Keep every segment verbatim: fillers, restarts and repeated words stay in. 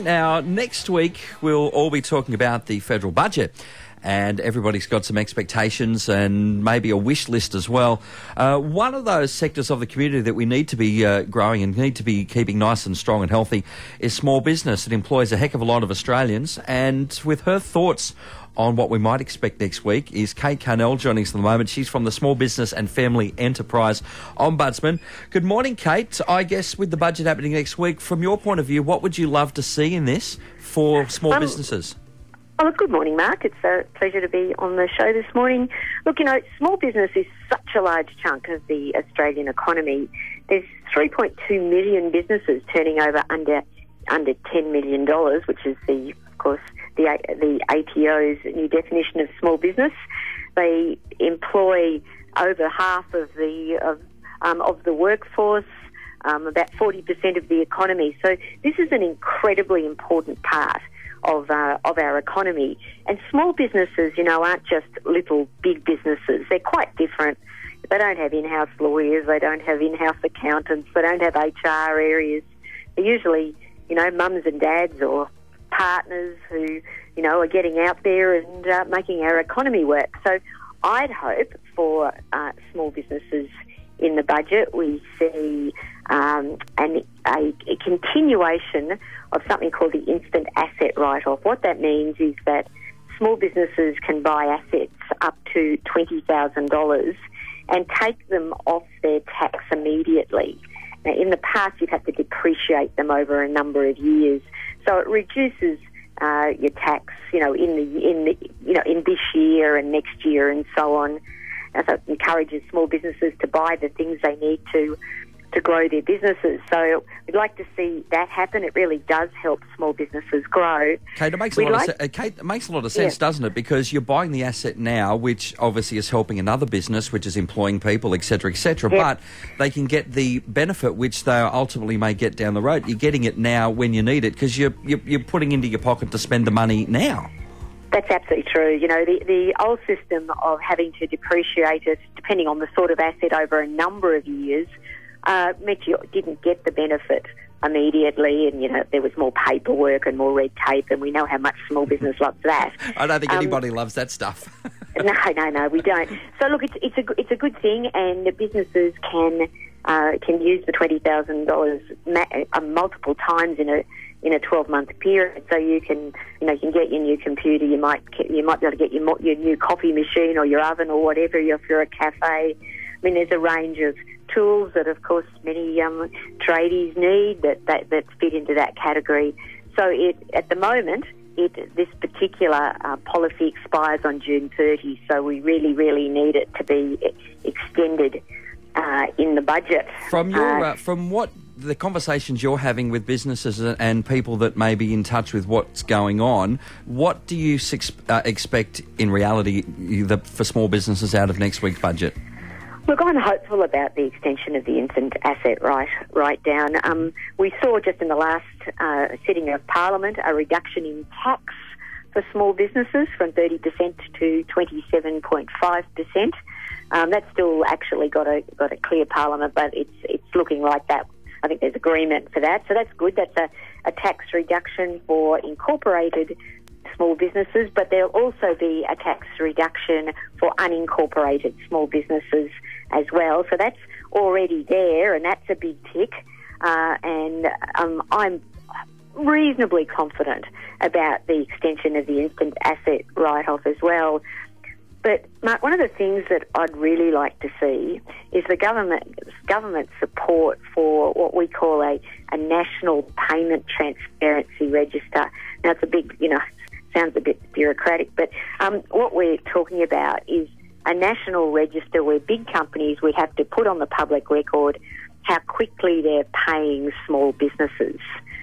Now, next week, we'll all be talking about the federal budget, and everybody's got some expectations and maybe a wish list as well. Uh, one of those sectors of the community that we need to be uh, growing and need to be keeping nice and strong and healthy is small business. It employs a heck of a lot of Australians, and with her thoughts on what we might expect next week is Kate Carnell joining us at the moment. She's from the Small Business and Family Enterprise Ombudsman. Good morning, Kate. I guess with the budget happening next week, from your point of view, what would you love to see in this for small um, businesses? Oh, look, good morning, Mark. It's a pleasure to be on the show this morning. Look, you know, small business is such a large chunk of the Australian economy. There's three point two million businesses turning over under under ten million dollars, which is the, of course, the the A T O's new definition of small business. They employ over half of the of, um, of the workforce, um, about forty percent of the economy. So this is an incredibly important part of uh, of our economy. And small businesses, you know, aren't just little big businesses. They're quite different. They don't have in-house lawyers. They don't have in-house accountants. They don't have H R areas. They're usually, you know, mums and dads or partners who, you know, are getting out there and uh, making our economy work. So I'd hope for uh, small businesses in the budget we see um, an, a, a continuation of something called the instant asset write-off. What that means is that small businesses can buy assets up to twenty thousand dollars and take them off their tax immediately. Now, in the past, you've had to depreciate them over a number of years. So it reduces uh, your tax, you know, in the in the you know in this year and next year and so on. And so it encourages small businesses to buy the things they need to to grow their businesses. So we'd like to see that happen. It really does help small businesses grow. Kate, it makes a lot like, of se- Kate, it makes a lot of sense, yeah. doesn't it? Because you're buying the asset now, which obviously is helping another business, which is employing people, et cetera, et cetera. Yep. But they can get the benefit, which they ultimately may get down the road. You're getting it now when you need it because you're, you're you're putting into your pocket to spend the money now. That's absolutely true. You know, the, the old system of having to depreciate it, depending on the sort of asset over a number of years, uh, meant you didn't get the benefit immediately, and, you know, there was more paperwork and more red tape, and we know how much small business loves that. I don't think um, anybody loves that stuff. no, no, no, we don't. So, look, it's, it's, a, it's a good thing, and the businesses can uh, can use the twenty thousand dollars ma- uh, multiple times in a in a twelve-month period. So you can, you know, you can get your new computer, you might you might be able to get your, your new coffee machine or your oven or whatever if you're a cafe. I mean, there's a range of tools that, of course, many um, tradies need that, that, that fit into that category. So it, at the moment, it, this particular uh, policy expires on June thirtieth, so we really, really need it to be extended uh, in the budget. From your, uh, uh, from what the conversations you're having with businesses and people that may be in touch with what's going on, what do you uh, expect in reality the, for small businesses out of next week's budget? Look, I'm hopeful about the extension of the instant asset write, write down. Um, we saw just in the last uh, sitting of Parliament a reduction in tax for small businesses from thirty percent to twenty-seven point five percent. Um, that's still actually got a got a clear Parliament, but it's it's looking like that. I think there's agreement for that, so that's good. That's a, a tax reduction for incorporated small businesses, but there'll also be a tax reduction for unincorporated small businesses as well. So that's already there, and that's a big tick. Uh, and um, I'm reasonably confident about the extension of the instant asset write-off as well. But, Mark, one of the things that I'd really like to see is the government government support for what we call a, a national payment transparency register. Now, it's a big, you know, sounds a bit bureaucratic, but um, what we're talking about is a national register where big companies would have to put on the public record how quickly they're paying small businesses.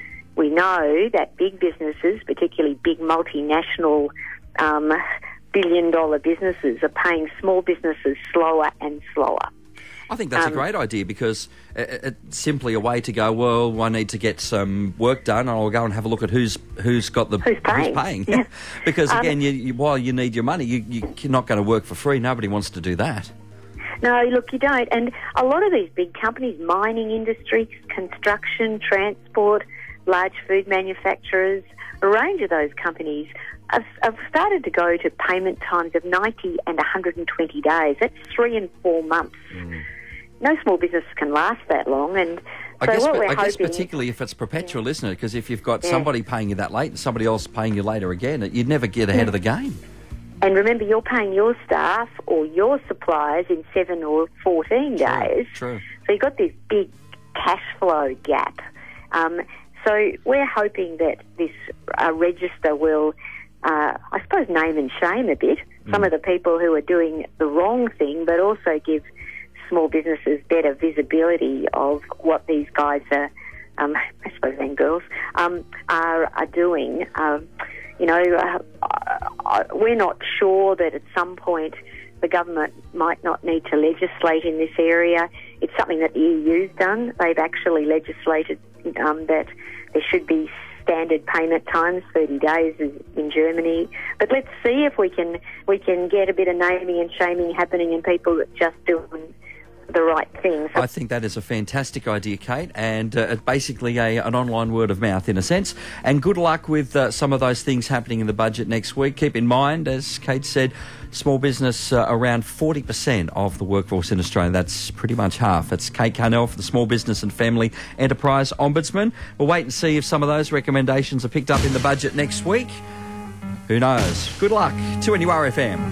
We know that big businesses, particularly big multinational um billion-dollar businesses, are paying small businesses slower and slower. I think that's um, a great idea because it's simply a way to go, well, I need to get some work done, I'll go and have a look at who's who's got the... Who's paying. Who's paying. Yeah. Because, um, again, you, you, while you need your money, you, you're not going to work for free. Nobody wants to do that. No, look, you don't. And a lot of these big companies, mining industry, construction, transport, large food manufacturers, a range of those companies have, have started to go to payment times of ninety and one hundred twenty days. That's three and four months. Mm. No small business can last that long, and I so guess, what we're I guess hoping, particularly if it's perpetual, yeah. isn't it? Because if you've got yeah. somebody paying you that late and somebody else paying you later again, you'd never get ahead yeah. of the game. And remember, you're paying your staff or your suppliers in seven or fourteen days. True. So you've got this big cash flow gap. Um, so we're hoping that this uh, register will, uh, I suppose, name and shame a bit mm. some of the people who are doing the wrong thing, but also give small businesses better visibility of what these guys are, um, I suppose, and girls, um, are, are doing. Um, you know, uh, uh, we're not sure that at some point the government might not need to legislate in this area. It's something that the E U's done. They've actually legislated um, that there should be standard payment times, thirty days in Germany. But let's see if we can we can get a bit of naming and shaming happening in people that just doing the right things. I think that is a fantastic idea, Kate, and uh, basically a, an online word of mouth in a sense. And good luck with uh, some of those things happening in the budget next week. Keep in mind, as Kate said, small business uh, around forty percent of the workforce in Australia. That's pretty much half. It's Kate Carnell for the Small Business and Family Enterprise Ombudsman. We'll wait and see if some of those recommendations are picked up in the budget next week. Who knows? Good luck to N U R F M.